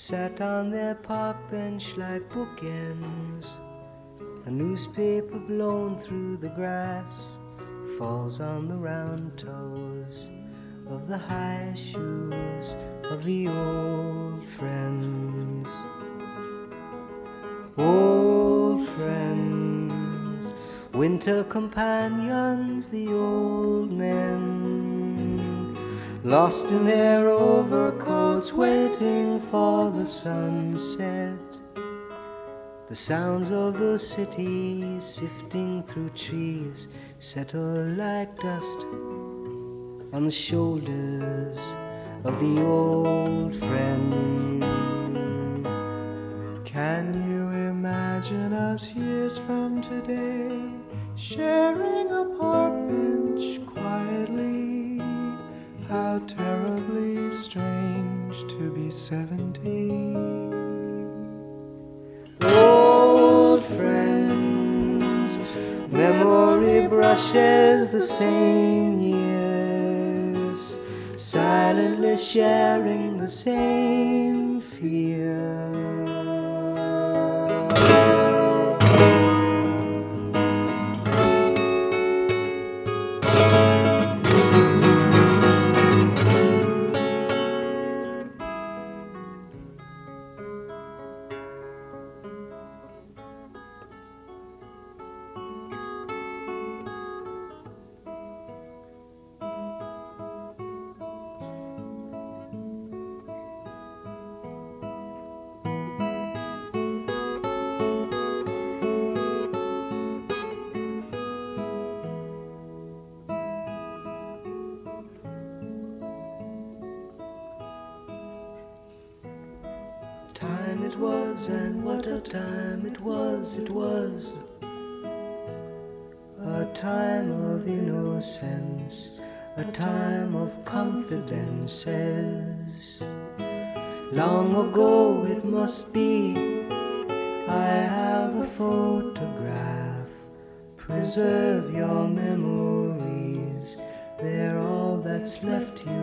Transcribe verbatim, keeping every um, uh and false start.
sat on their park bench like bookends. A newspaper blown through the grass falls on the round toes of the high shoes of the old friends. Old friends, winter companions, the old men, lost in their overcoats, waiting for the sunset. The sounds of the city sifting through trees settle like dust on the shoulders of the old friend. Can you imagine us years from today, sharing a park bench quietly? How terribly strange to be seventeen. Old friends, memory brushes the same years, silently sharing the same fear. Time it was, and what a time it was, it was a time of innocence, a time of confidences. Long ago it must be, I have a photograph. Preserve your memories, they're all that's left here.